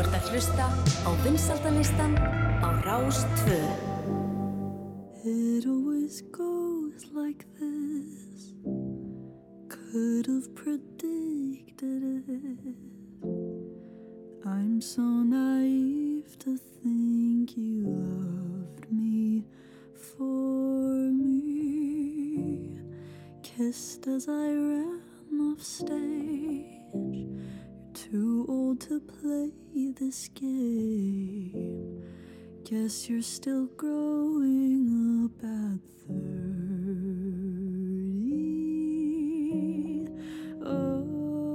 ert að hlusta á vinsældalistan á Rás 2. It always goes like this. Could have predicted it. I'm so naive to think you loved me for me. Kissed as I ran off stage. You're too old to play this game. Guess you're still growing up at 30. Oh,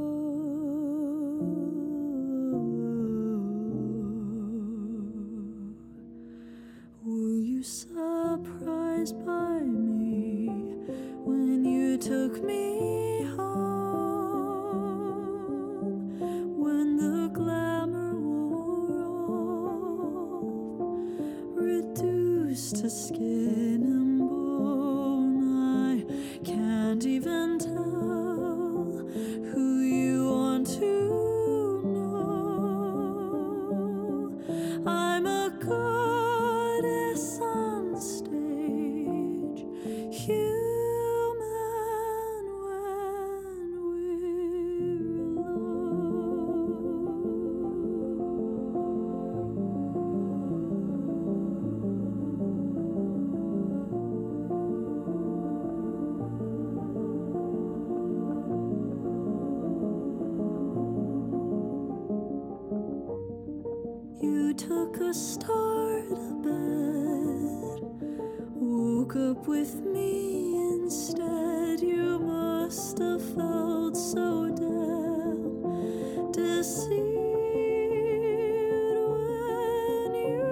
were you surprised by me when you took me home? When the glamour wore off, reduced to skin and bone, I can't even tell who you want to know. I'm a goddess on stage, human when we're You took a star to bed, woke up with me instead. You must have felt so damn deceived when you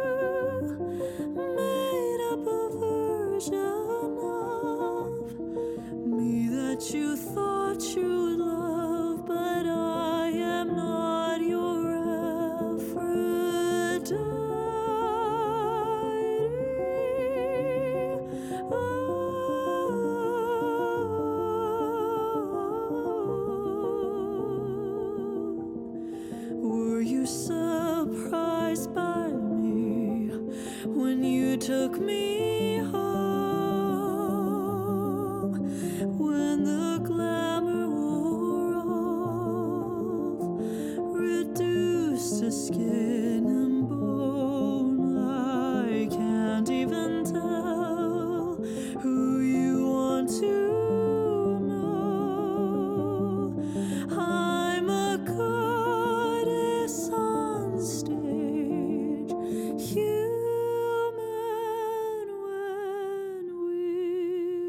made up a version of me that you thought you'd love, but I am not your Aphrodite. Were you surprised by me when you took me home? When the glamour wore off, reduced to skin and bone, I can't even tell who you want to know. I'm a goddess on stage, human when we're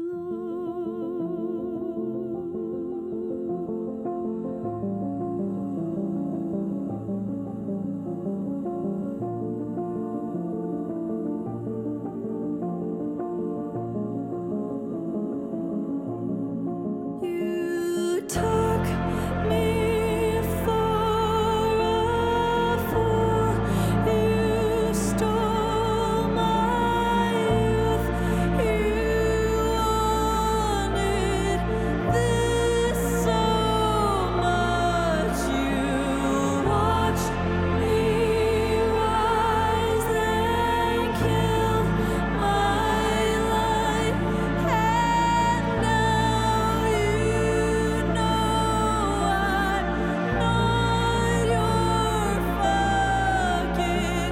You took me for a fool. You stole my youth. You wanted this so much. You watched me rise and killed my life, and now you know I'm not your fucking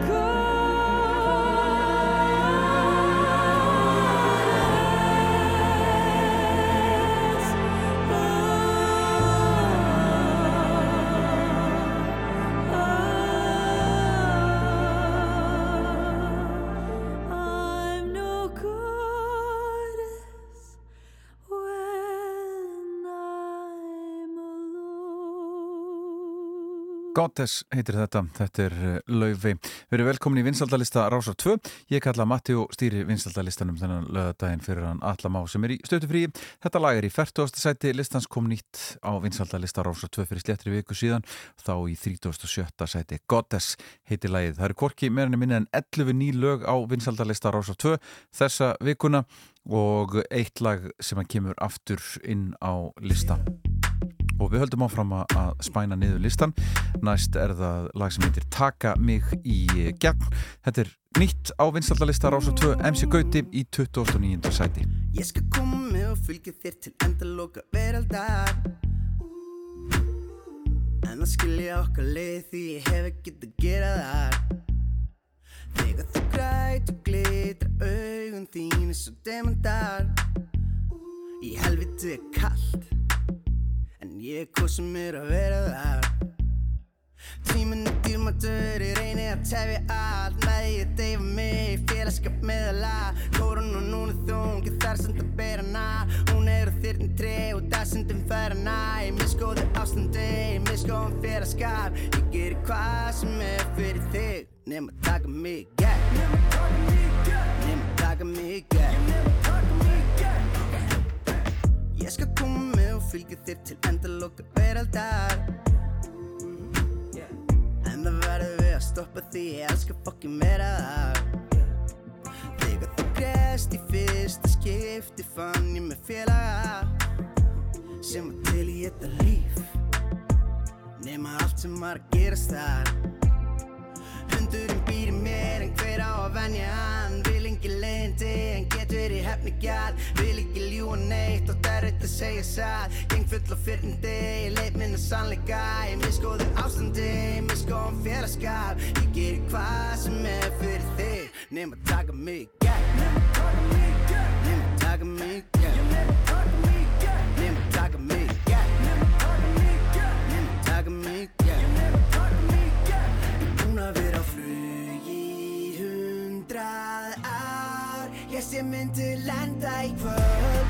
I'm no goddess when I'm alone. Goddess heitir þetta, þetta Laufey. Verið velkomin í vinsældalista Rásar 2. Ég kalla Matti og stýri vinsældalistanum þennan laugardaginn fyrir hann Atla Má sem í stöðufríi. Þetta lag í 40. sæti listans, kom nýtt á vinsældalista Rásar 2 fyrir sléttri viku síðan, þá í 37. sæti. Goddess heitir lagið. Það eru hvorki meira en minni en 11 ný lög á vinsældalista Rásar 2 þessa vikuna og eitt lag sem kemur aftur inn á lista. og við höldum áfram að spæna niður listan. Næst það lag sem heitir Taka mig í gegn. Þetta nýtt á vinsældarlista Rásar 2, MC Gauti í 29. sæti. Ég skal koma með og fylgja þér til endaloka veraldar, en það skilja okkar leið því ég hef ekkert að gera þar. Þegar þú græt og glitra augun þín svo demandar. Í helviti kallt, en ég kosum mér að vera þar. Tíminn dýrmætur, ég reyni að tefja allt með því að deyfa mig í félagskap meðala. Kórun og núna þung, ég þarf samt að bera hana. Hún á þyrni tré og það stundum fær hana. Ég misgóði ástandi, ég misgóðum félagskap. Ég geri hvað sem fyrir þig, nema taka mig í gegn. Nema taka mig í gegn. Ég skal koma með og fylgja þér til endaloka veraldar, en það verður við að stoppa því ég elska fucking meira þar. Þegar þú grest í fyrsta skipti fann ég með félaga sem var til í þetta líf, nema allt sem var að gerast þar. Hundurinn býr í mér en hver á að venja hann. Vil ekki leiðindi en getur verið hefnigjall. Vil ekki ljúga neitt og það erfitt að segja satt. Geng full á fyrrindi, ég leit minna sannleika. Ég misgóði ástandi, ég misgóðum félagskap. Ég geri hvað sem fyrir þig, nema taka mig í gegn. Nema taka mig í gegn. Nema taka mig í gegn. Nema taka mig í gegn. Nema taka mig í gegn. Nema taka mig í gegn. Nema taka mig í gegn. Nema taka mig í gegn. Búin að vera á flug í 100 ár. Ég sé myndi lenda í kvöld.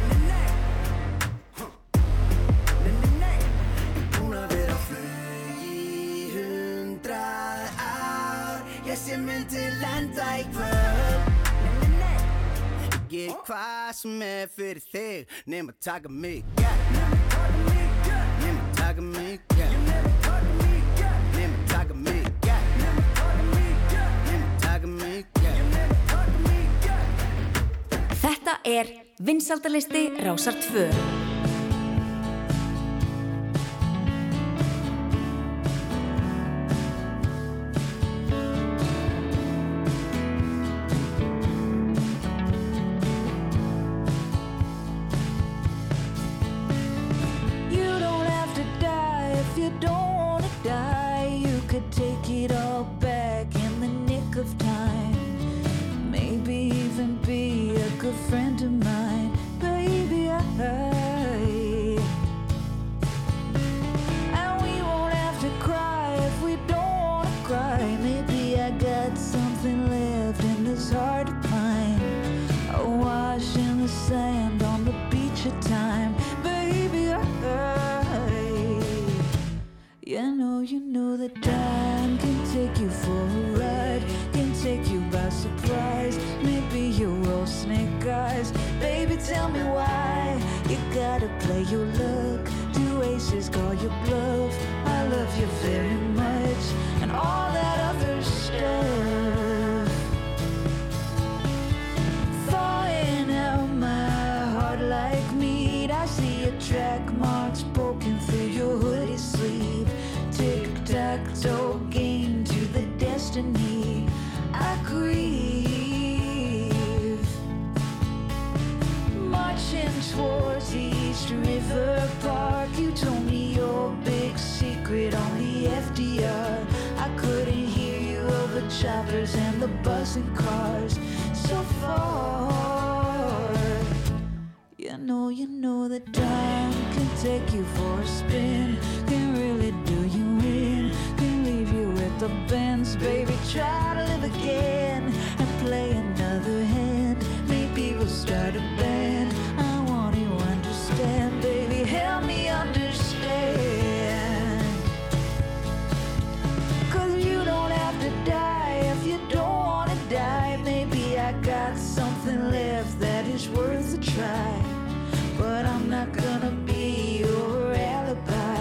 Nei. Búin að vera á flug í 100 ár. Ég sé myndi lenda í kvöld. Ég geri hvað sem fyrir þig, nema taka mig í gegn. Nema taka mig í gegn. Nema taka mig í gegn. Nema taka mig í gegn. Nema taka mig í gegn. Nema taka mig í gegn. Nema taka mig í gegn. Nema taka mig í gegn. Þetta vinsældarlisti Rásar 2. Take it all back in the nick of time. Maybe even be a good friend of mine, baby. And we won't have to cry if we don't wanna cry. Maybe I got something left in this heart of mine. A wash in the sand on the beach of time, baby. You know that time can take you for a ride, can take you by surprise. Maybe you're all snake eyes, baby, tell me why you gotta play your luck. Do aces call your bluff? I love you very much, and all that other stuff. Thawing out my heart like meat. I see your track marks poking through your hoodie sleeve. Tic-tac-toe game to the destiny I grieve. Marching towards East River Park, you told me your big secret on the FDR. I couldn't hear you over choppers and the buzzing cars so far. You know that time can take you for a spin, can really do you in, can leave you with the bends. Baby, try to live again and play another hand. Maybe we'll start a band. I want you to understand, baby, help me understand. 'Cause you don't have to die if you don't wanna die. Maybe I got something left that is worth a try, but I'm not gonna be your alibi.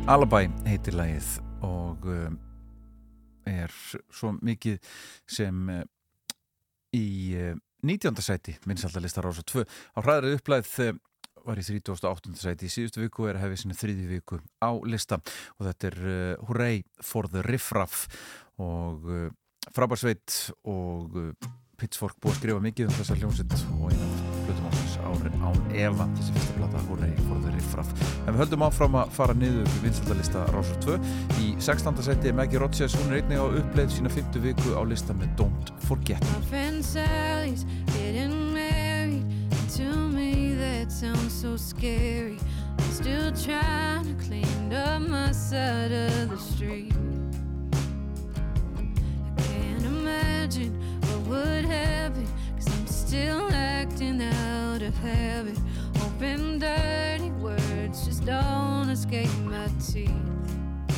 Alibi heitir lagið og er svo mikið sem í 19. sæti vinsældarlista Rásar 2 á hraðri upplæð var í 38. sæti í síðustu viku og er að hefja sinni 3. viku á lista og þetta er Hooray for the Riff Raff og frábærsveit og Pitchfork búið að skrifa mikið þessa hljómsveit og eina hlutum ásins án Eva, þessi fyrsta plata Hooray for the Riff Raff. En við höldum áfram að fara niður vinsældarlista Rásar 2 í 16. sæti Maggie Rogers, hún er einnig á uppleið sína 5. viku á lista með Don't Forget Me. My friend Sally's getting married and to me that sounds so scary. I'm still trying to clean up my side of the street. I can't imagine what would happen, 'cause I'm still acting out of habit. Hoping dirty words just don't escape my teeth.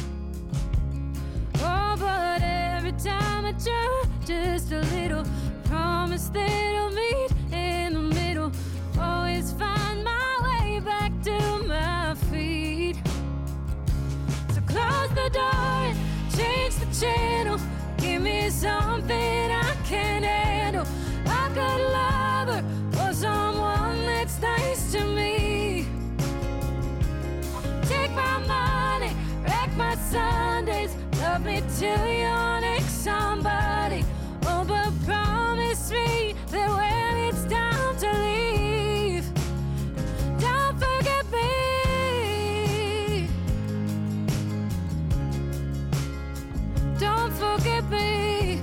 Oh, but every time I try just a little, promise that I'll meet in the middle. Always find my way back to my feet. So close the door and change the channel. Give me something I can handle. I could love her or someone that's nice to me. Take my money, wreck my Sundays. Love me till you're next somebody. Oh, but promise me that when it's time to leave, don't forget me. Don't forget me.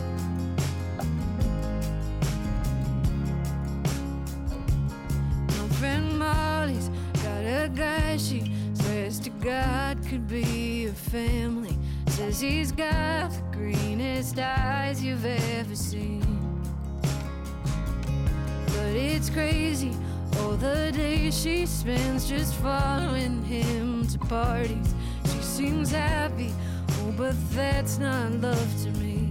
My friend Molly's got a guy she swears to God could be a family. Says he's got the greenest eyes you've ever seen. But it's crazy, all the days she spends just following him to parties. She seems happy, oh, but that's not love to me.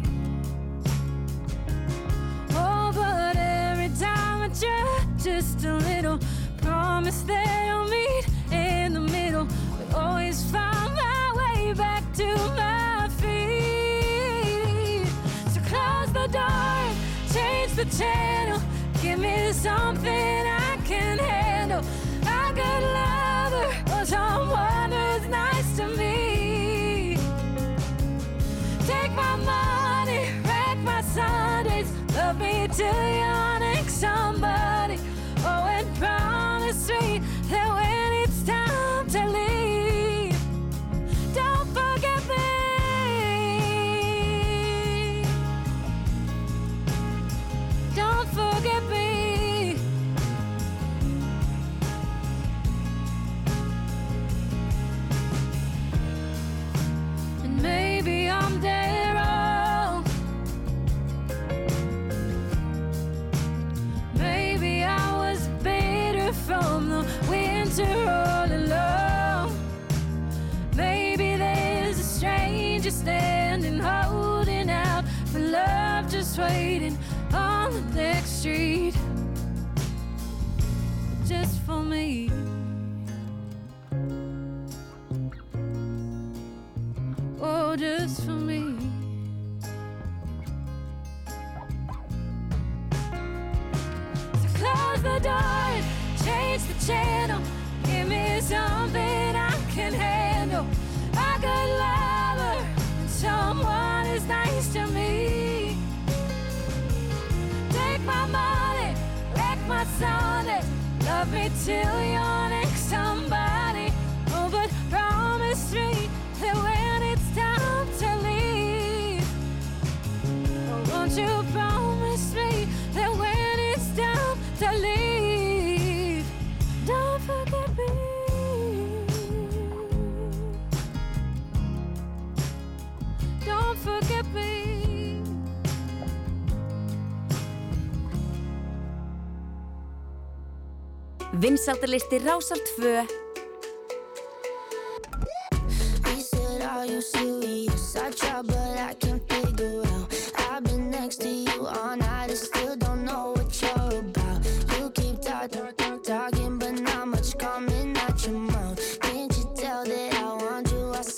Oh, but every time I try just a little, promise that I'll meet in the middle, but always find my way back to my feet. So close the door and change the channel. Give me something I can handle. I could love her or someone who's nice to me. Take my money, wreck my Sundays. Love me till you're next somebody. Oh, and promise me that when it's time to leave, don't forget me. Don't forget me. And maybe I'm dead wrong. Maybe I was bitter from the winter all alone. Maybe there's a stranger standing, holding out for love, just waiting on the next street, just for me. Oh, just for me. So close the door and change the channel. Give me something I can handle. I could love her and someone is nice to me. Take my money, wreck my Sundays. Love me till you're next somebody. Oh, but promise me that when it's time to leave, oh, won't you promise me that when it's time to leave, don't forget me. Don't forget me. Vinsældarlisti Rásar 2. He said, are you serious? I try, but I can't figure out. I've been next to you all night and still don't know what you're about. You keep talking, but not much coming out your mouth. Can't you tell that I want you? I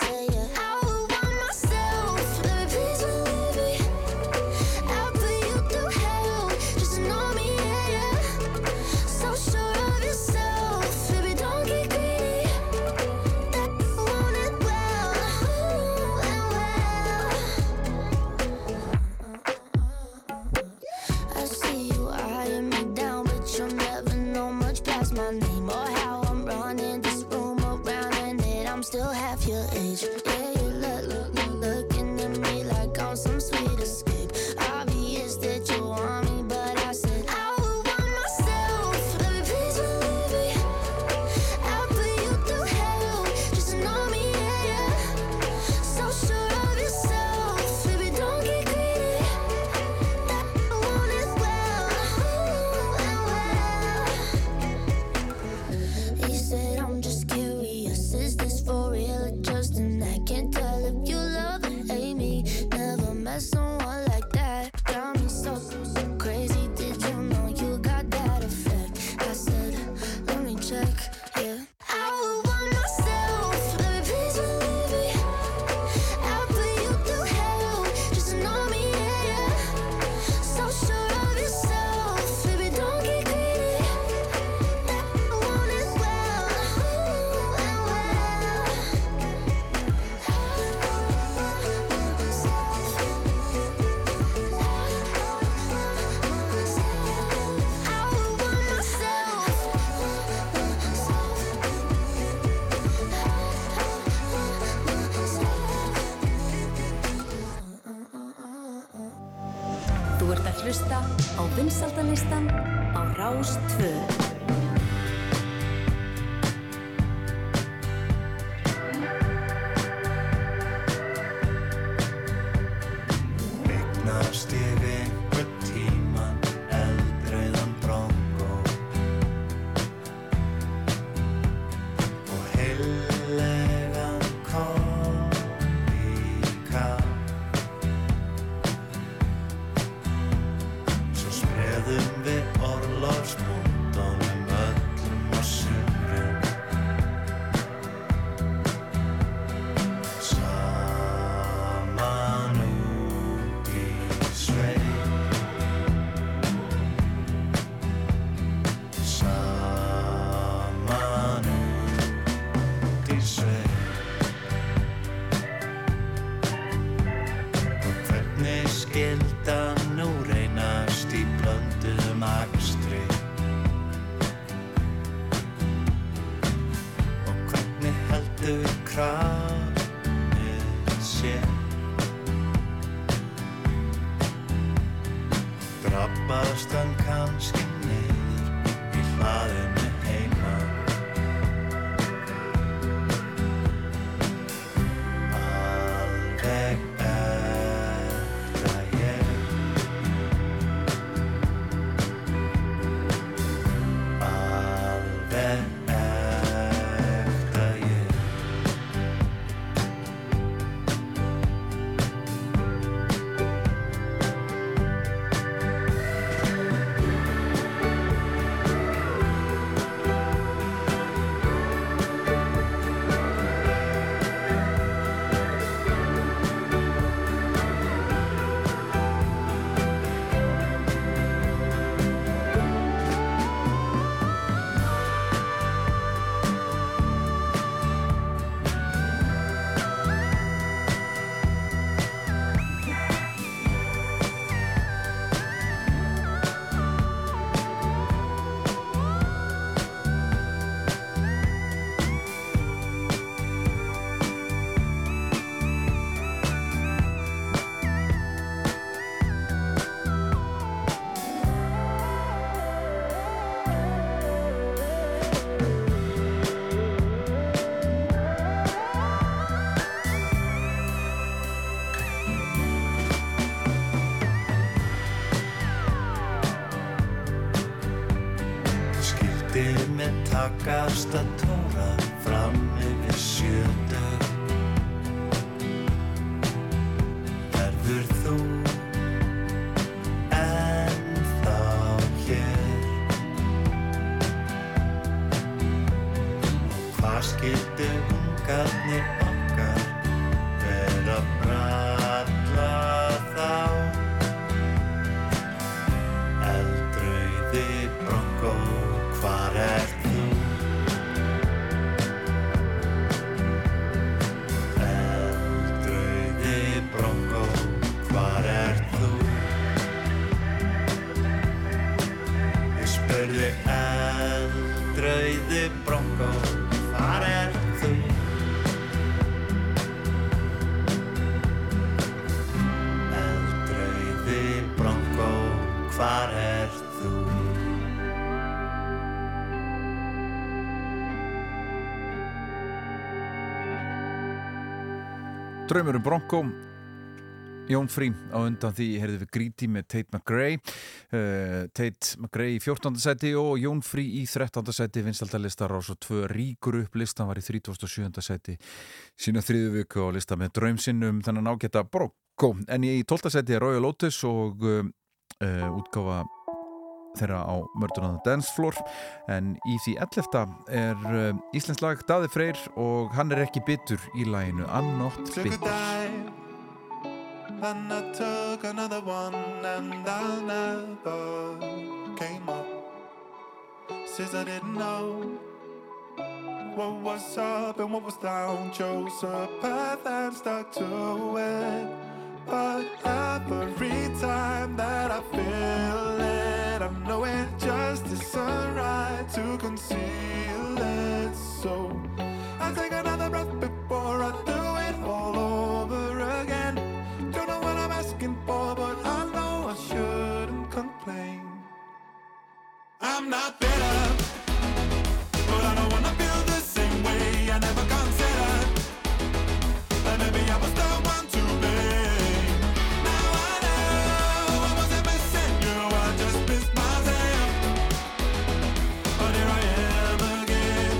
room, or how I'm running this room around, and that I'm still half your age. Yeah, you looking at me like I'm some sweet escape. Obvious that you want me, but I said I would want myself. Baby, please believe me. I'll put you through hell just to know me, yeah, yeah. So sure of yourself, baby, don't get greedy. That I want it well, well. He said I'm just curious, is this for real or just an act? Can't tell if you love or hate me. Never met someone like that. Got me so crazy. Did you know you got that effect? I said, let me check, yeah. I would want myself, baby, please believe me. I'll put you through hell just to know me, yeah, yeah. So sure of yourself, baby, don't get greedy. That I want it well, well, well. Þú ert að hlusta á vinsældalistan á Rás 2. Eignast ég einhvern tímann eldrauðan Bronco og heillegan koníka. Svo spreðum við orlofspunktunum öllum á sumrin. Saman út í sveit. Saman út í sveit. Og hvernig skyldan nú reynast í blönduðum akstri? Og hvernig heldur krafið sér? Drabbast hann kannski niður í hlaðinu heima? Alveg ekta ég. Alveg ekta ég. Skyldi mér takast að tóra fram yfir 70. Verður þú ennþá hér? Og hvað skyldu ungarnir okkar vera að bralla þá? Eldrauði Bronco, hvar ert þú? Eldrauði Bronco, hvar ert þú? Ég spurði eldrauðan Eldrauði Bronco, hvar ert þú? Eldrauði Bronco, hvar ert þú? Draumur Bronco, Jón Frí á undan því heyrðum við Greedy með Tate McRae. Tate McRae í 14. sæti og Jón Frí í 13. sæti. Vinsældarlistar Rás 2 ríkur upp, listan var í 37. sæti sína þriðju viku á lista með draum sinn þennan ágæta Bronco. En í 12. sæti er Royal Lotus og útgáfa þeirra á Murder on the Dance Floor, en í því 11. er íslenskt lag Daði Freyr og hann er ekki bitur í laginu I'm Not Bitter. And I took another one and I never came up. Since I didn't know what was up and what was down, chose a path and stuck to it. But every time that I feel it, I know it just isn't right to conceal it. So I take another breath before I do it all over again. Don't know what I'm asking for, but I know I shouldn't complain. I'm not better, but I don't wanna feel the same way. I never considered that maybe I was the one to blame. Now I know I wasn't missing you, I just missed myself. But here I am again.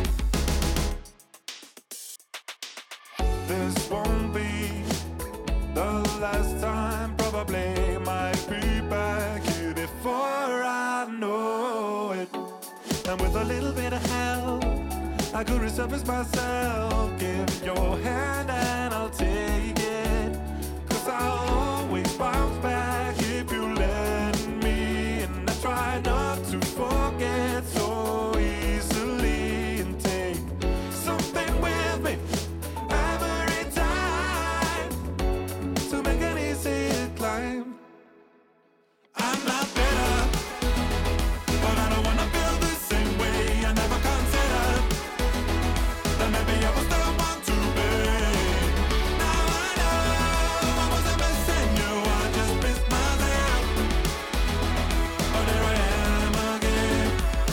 This won't be the last time, probably might be back here before I know it. And with a little bit of help, I could resurface myself. Give your hand and I'll take it, 'cause I'll always bounce back if you let me. And I try not to forget so easily, and take something with me every time to make an easy climb. I'm not better, but I don't wanna feel the same way. I never considered that maybe I was the one to blame. Now I know I wasn't missing you, I just missed myself. But here I am again.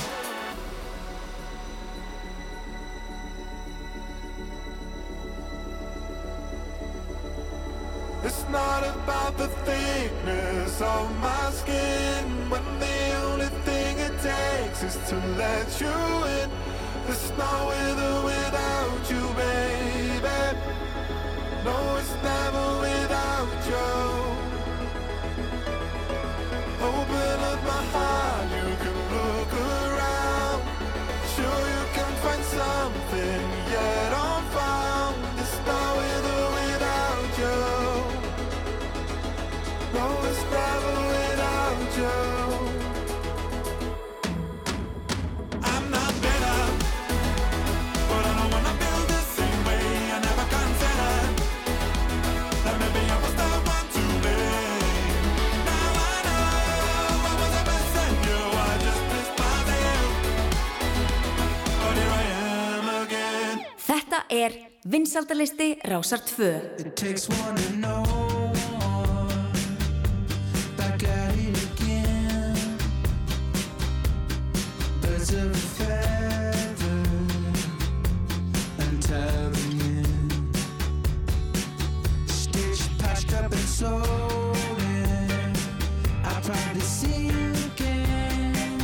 It's not about the thickness of my skin, when the only thing it takes is to let you in. It's not with or without you, baby. No, it's never without you. Open up my heart, you can look around. Sure you can find something yet unfound. It's not with or without you. No, it's never without you. I'm not better, but I don't wanna feel the same way. I never considered that maybe I was the one to blame. Now I know I wasn't missing you, I just missed myself. But here I am again. Þetta er vinsældalisti Rásar 2. It takes one to know. Back at it again. Birds of a feather and telling in. Stitched, patched up and sold in. I probably see you again.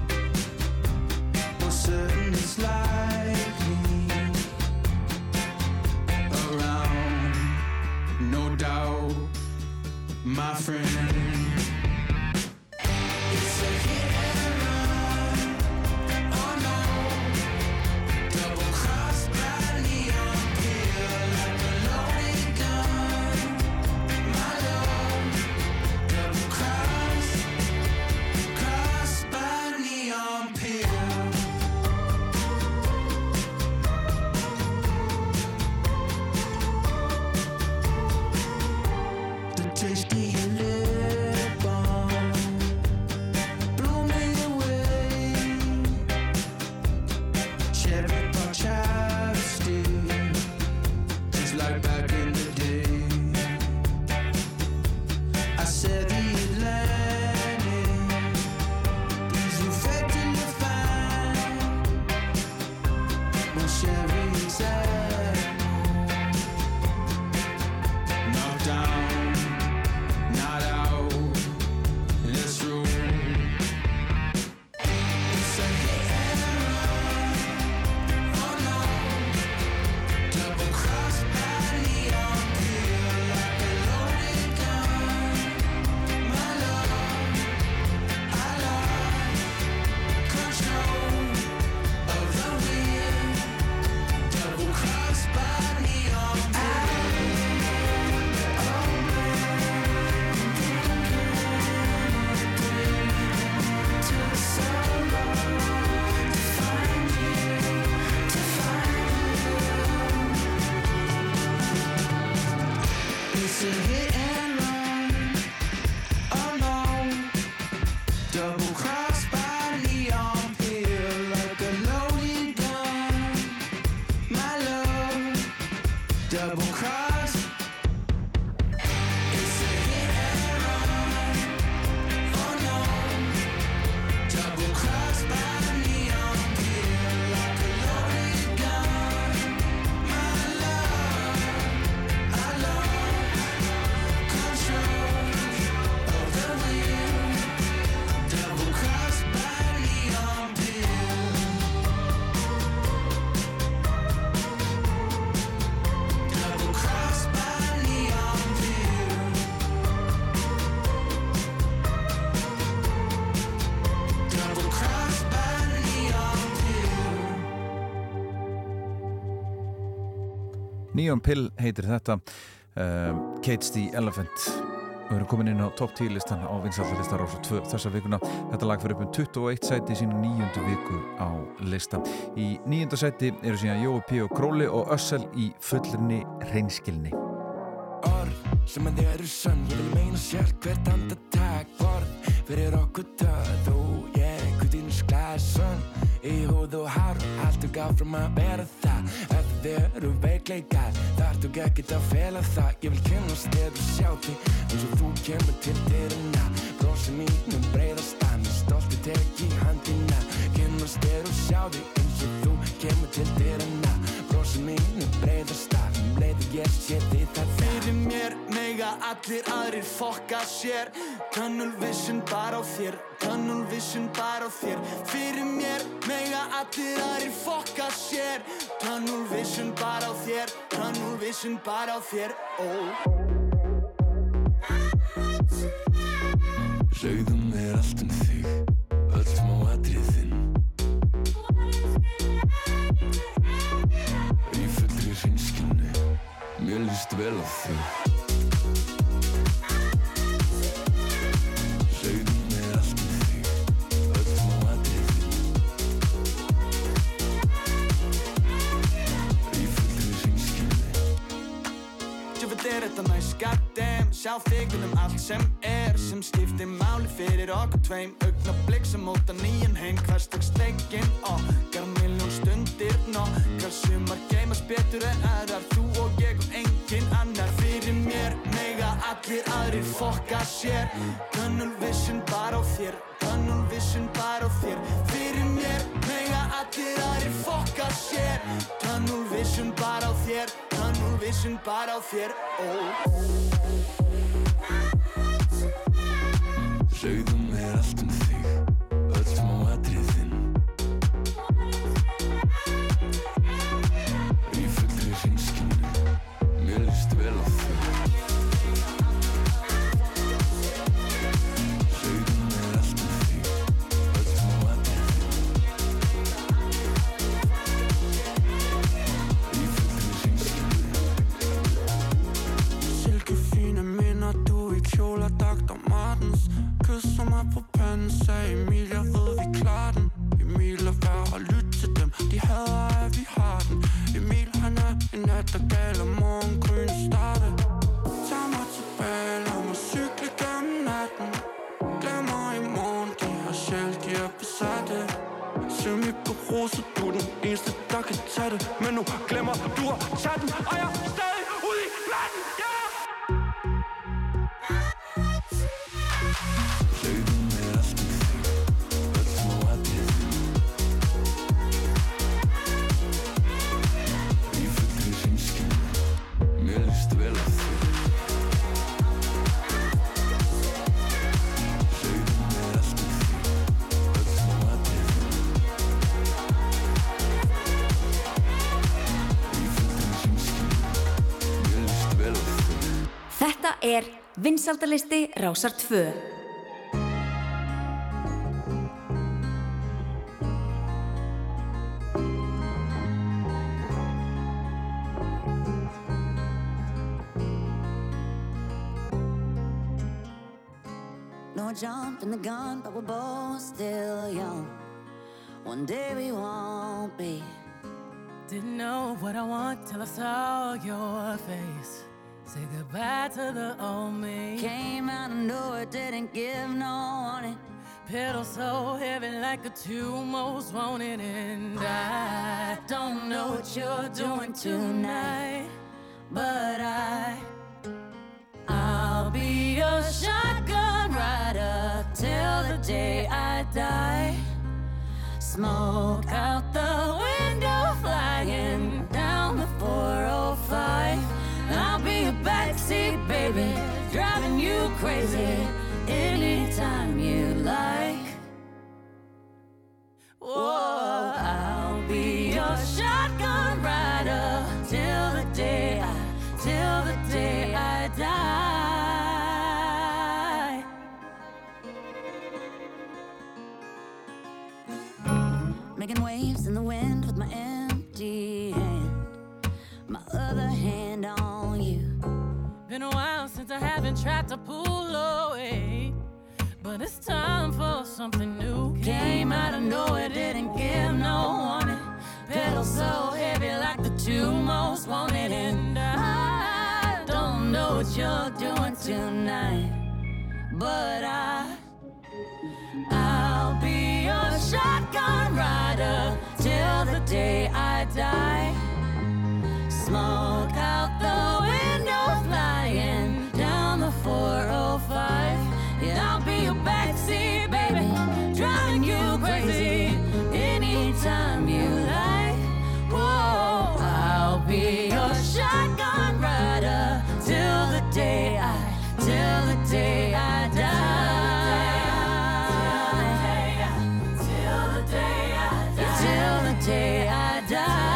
For certain it's likely around, no doubt, my friend. It's a hit and run, oh no, Neon Pill heitir þetta, Cage the Elephant. Við erum komin inn á top 10 listan á vinsældarlista Rásar 2 þessa vikuna. Þetta lag fyrir upp 21 sæti í sínu 9. viku á lista. Í 9. sæti eru síðan Jói P. og Króli og Össel í fullri hreinskilni. Orð sem að þið eru sönn, ég vil meina sjálf hvert andartak. Borð fyrir okkur töð, þú, ég, hvítínus glæsson í húð og hár, alltaf áfram að vera það. Ef þið eru veikleikar, þarftu ekkert að fela það. Ég vil kynnast þér og sjá þig eins og þú kemur til dyrina. Brosi mínum breiðast að mér, stolti tek í handina. Kynnast þér og sjá þig eins og þú kemur til dyrina. Brosi mínum breiðast að mér, leiði ég sé þig það. Fyrir mér mega allir aðrir fokka sér. Tunnel vision bara á þér, tunnel vision bara á þér. Fyrir mér mega allir aðrir fokka sér. Tunnel vision bara á þér, tunnel vision bara á þér, Segðu mér allt þig, öll smá atriðin. Í fullri hreinskilni, mér líst vel á þig. Segðu mér allt þig, öll smá atriðin. Í fullri hreinskilni. Djöfull þetta næs, goddamn. Sjá þig allt sem sem skiptir máli fyrir okkur tveim. Augnablik sem móta nýjan heim, hversdagsleikin okkar milljón stundir nokkar. Sumar geymast betur en aðrar, þú og ég og enginn annar. Fyrir mér mega allir aðrir fokka sér. Tunnel vision bara á þér, tunnel vision bara á þér. Fyrir mér mega allir aðrir fokka sér. Tunnel vision bara á þér, tunnel vision bara á þér, Segðu mér allt þig, öll smá atriðin. Í fullri hreinskilni, mér líst vel á þig. Segðu mér allt þig, öll smá atriðin. Í fullri hreinskilni. Silkefine minder du i kjoledagt og Martens. Kysser mig på panden, sagde Emil, jeg ved vi klarer den. Emil er værd at lytte til dem, de hader at vi har den. Emil han er en nattergal, og morgengryn starter. Tag mig tilbage, lad mig cykle gennem natten. Glemmer i morgen, de har sjæl, de er besatte. Semi på roser, du er den eneste, der kan tage det. Men nu glemmer du at tage den, og jeg er stadig ude i natten, yeah! Þetta vinsældarlisti Rásar 2. No jump in the gun, but we're both still young. One day we won't be. Didn't know what I want till I saw your face. Say goodbye to the old me. Came out of nowhere, didn't give no warning. Pedal so heavy like a two most wanted. And I don't know what you're doing tonight, but I'll be your shotgun rider till the day I die. Smoke out the window flying down the 405. I'll be a backseat baby, driving you crazy anytime you like. Whoa, I'll be your shotgun rider till the day I die. Making waves in the wind with my empty hand. My other hand been a while since I haven't tried to pull away, but it's time for something new. Came out of nowhere, didn't give no warning. Pedal so heavy like the two most wanted, and I don't know what you're doing tonight, but I'll be your shotgun rider till the day I die. Smoke out the window, flying down the 405. Yeah, I'll be your backseat, baby, driving you crazy anytime you like. Whoa, I'll be your shotgun rider till the day I die. Day I die.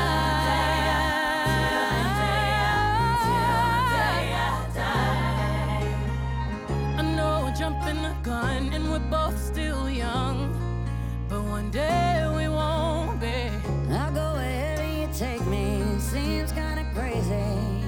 I know we're jumping the gun and we're both still young, but one day we won't be. I'll go wherever you take me. Seems kinda crazy.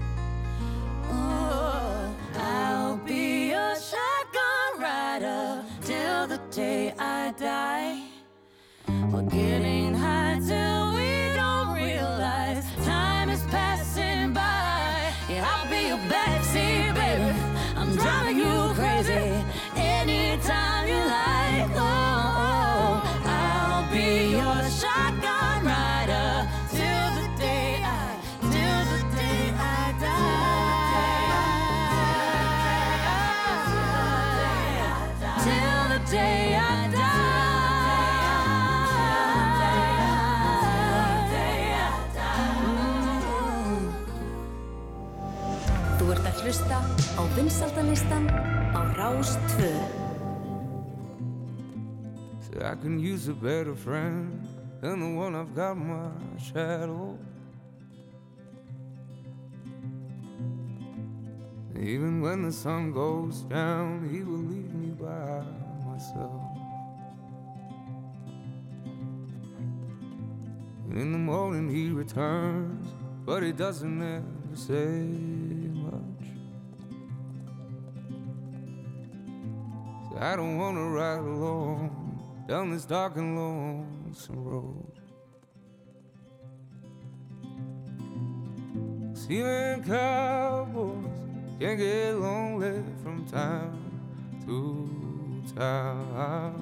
Oh, I'll be your shotgun rider till the day I die. We're getting high till we don't realize time is passing by. Yeah, I'll be your backseat, baby, I'm driving you crazy anytime you like. Oh, I'll be your shotgun rider till the day I die. Till the day I die. Hlusta á vinsældarlistan á Rás 2. So I can use a better friend than the one I've got my shadow. Even when the sun goes down, he will leave me by myself. And in the morning he returns, but he doesn't ever say much. I don't wanna ride alone down this dark and lonesome road. Seamen cowboys can get lonely from time to time.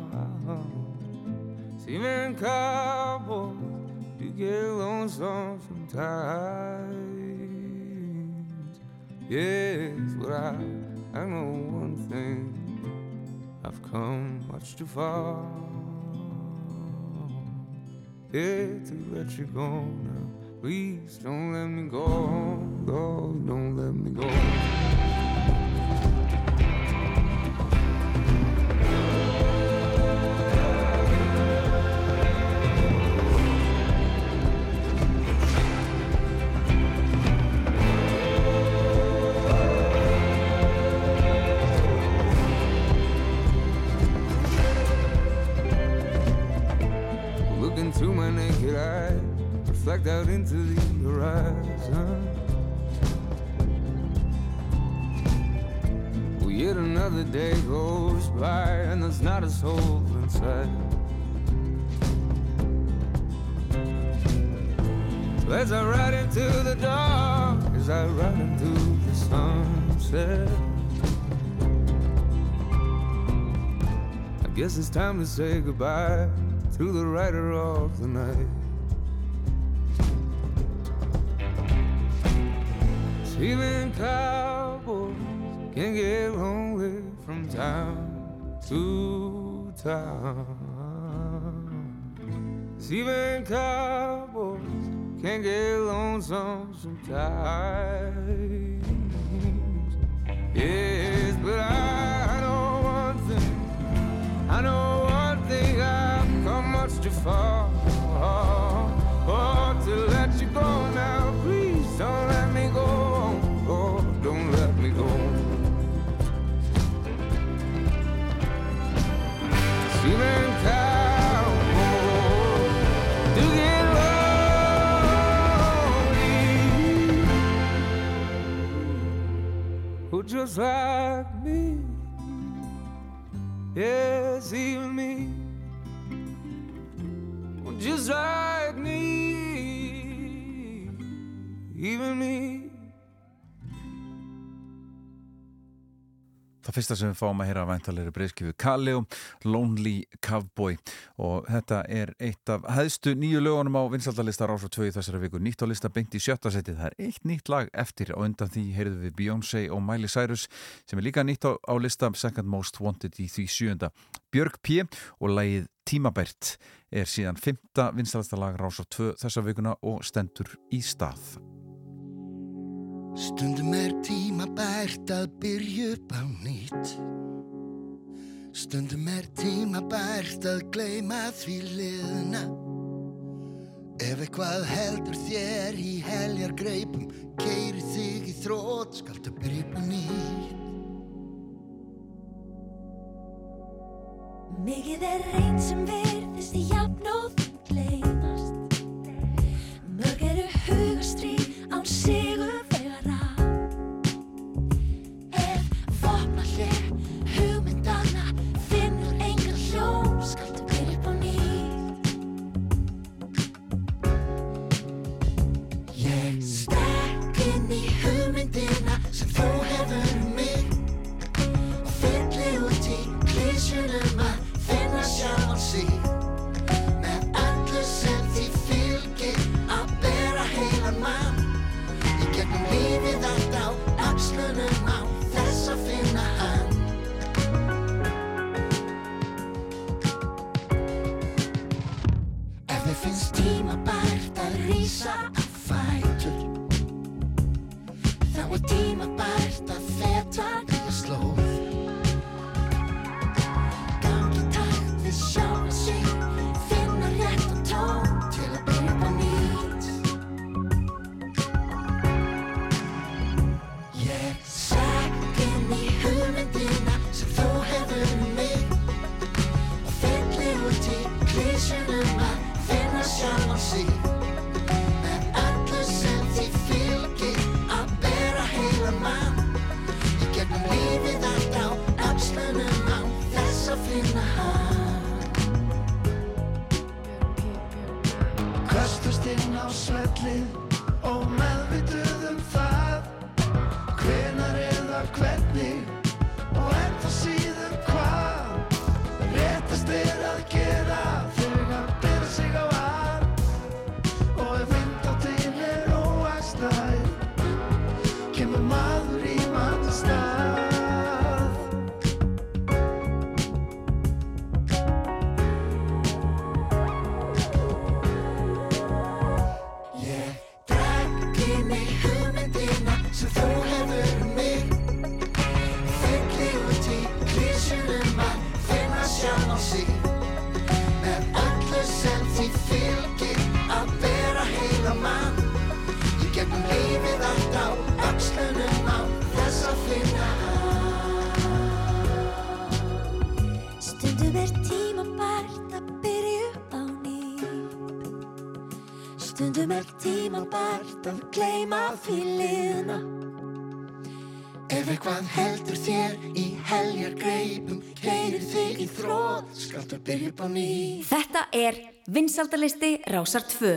Seamen cowboys do get lonesome sometimes. Yes, but I know one thing. I've come much too far, yeah, to let you go now. Please don't let me go, Lord, don't let me go. To my naked eye, reflect out into the horizon. Well, yet another day goes by and there's not a soul inside. So as I ride into the dark, as I ride into the sunset, I guess it's time to say goodbye to the rider of the night. Seamen cowboys can get lonely from time to time. Seamen cowboys can get lonesome sometimes. Yes, but I know one thing. I know one thing. I've come much too far. Oh, to let you go now. Please don't let me go. Oh, don't let me go. Seamen cowboys do get lonely. just like me. Yes, even me. Just like me. Even me. Það fyrsta sem við fáum að heyra væntanlegri breiðskífu Kaleo, Lonely Cowboy og þetta eitt af hæðstu nýju lögunum á vinsældarlista Rásar 2 í þessari viku, nýtt á lista beint í 7. sæti. Það eitt nýtt lag eftir og undan því heyrðum við Beyoncé og Miley Cyrus sem líka nýtt á lista Second Most Wanted í því 7. Björk P og lagið Tímabært síðan 5. vinsælasta lag Rásar 2 þessa vikuna og stendur í stað. Stundum tímabært að byrja upp á nýtt. Stundum tímabært að gleyma því liðna. Ef eitthvað heldur þér í heljargreipum, keyrir þig í þrot, skaltu byrja upp á nýtt. Mikið einn sem virðist í jafn og gleymast. Mörg hugastríð án sigur. Stundum tímabært að gleyma því liðna. Ef eitthvað heldur þér í heljargreipum, keyrir þig í þrot, skaltu byrja upp á nýtt. Þetta vinsældalisti Rásar 2.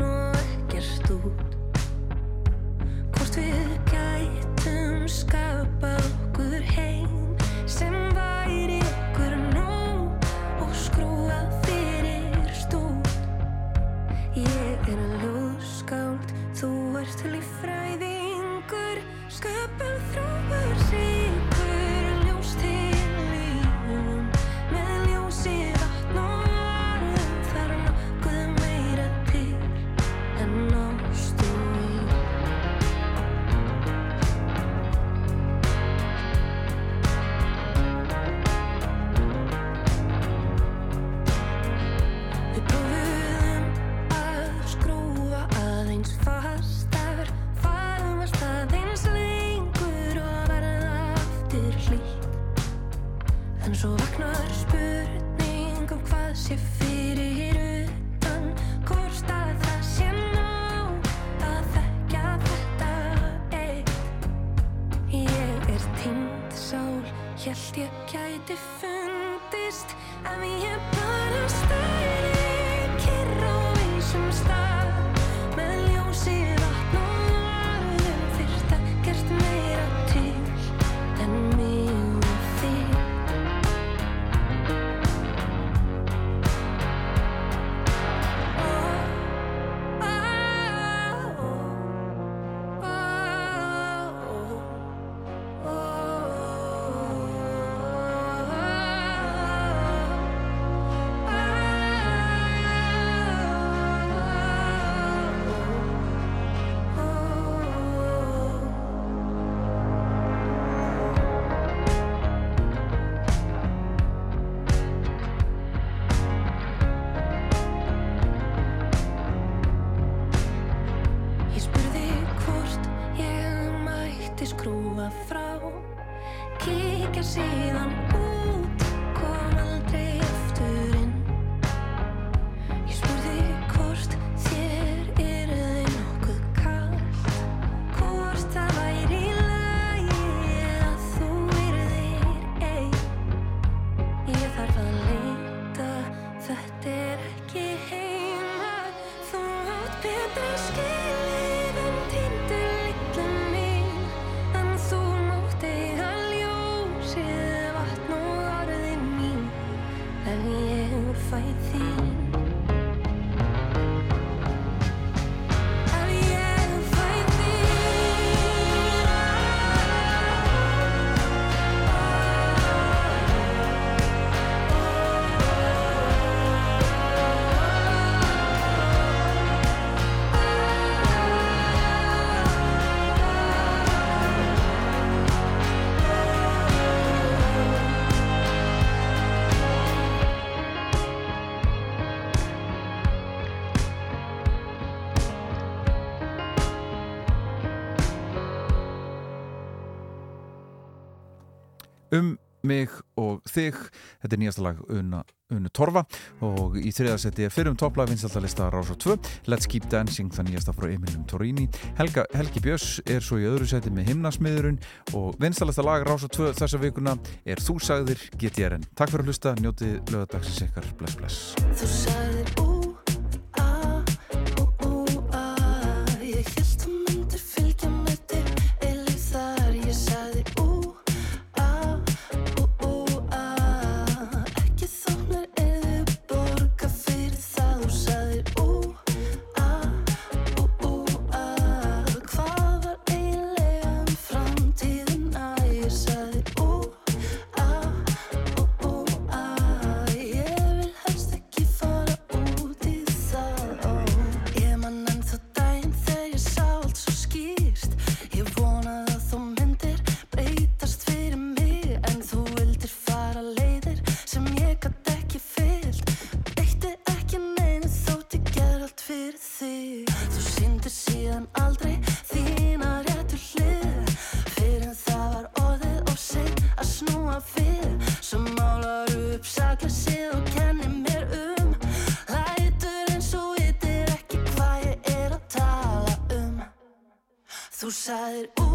Hvort við gætum skap svo vaknar spurning hvað sé fyrir utan, hvort að það sé nóg að þekkja þetta eitt. Ég týnd sál, hélt ég gæti fundist ef ég bara stæði kyrr á vísum stað með ljósi vatn og orðum, þyrfti ekkert meira til en mig og þig. Ég spurði hvort ég mætti skrúfa frá, kíkja síðan út, kom aldrei aftur inn. Ég spurði hvort þér yrði nokkuð kalt, hvort það væri í lagi að þú yrðir ein. Ég þarf að leita, þetta ekki heima, þú átt betra skilið en týndu litla mín, en þú mátt eiga ljósið, vatn og orðin mín, ef ég fæ þín. Ef ég fæ mig og þig. Þetta nýjasta lag Unu Torfa og í þriðja seti fyrrum topplag vinsældarlista Rásar 2, Let's Keep Dancing, það nýjasta frá Emilium Torrini. Helgi Björns svo í öðru seti með Himnasmiðurinn og vinsælasta lag Rásar 2 þessa vikuna Þú sagðir GTRN. Takk fyrir að hlusta, njótið laugardagsins ykkar, bless bless. Þú sagðir ég hélt þú myndir fylgja með þér eilíf þar. Ég sagði ekki þóknar eða borga fyrir það. Þú sagðir hvað var eiginlega framtíðina. Ég sagði ég vil helst ekki fara út í það. Ég man ennþá daginn þegar ég sá allt svo skýrt. Ég vonaði að þú myndir breytast fyrir mig, en þú vildir fara leiðir sem ég gat ekki fylgt. Breytti ekki neinu þótt ég gerði allt fyrir þig. Þú sýndir síðan aldrei þína réttu hlið, fyrr en það var orðið of seint að snúa við. Svo málar upp sakleysið og kennir mér lætur eins og vitir ekki hvað ég er að tala Þú sagðir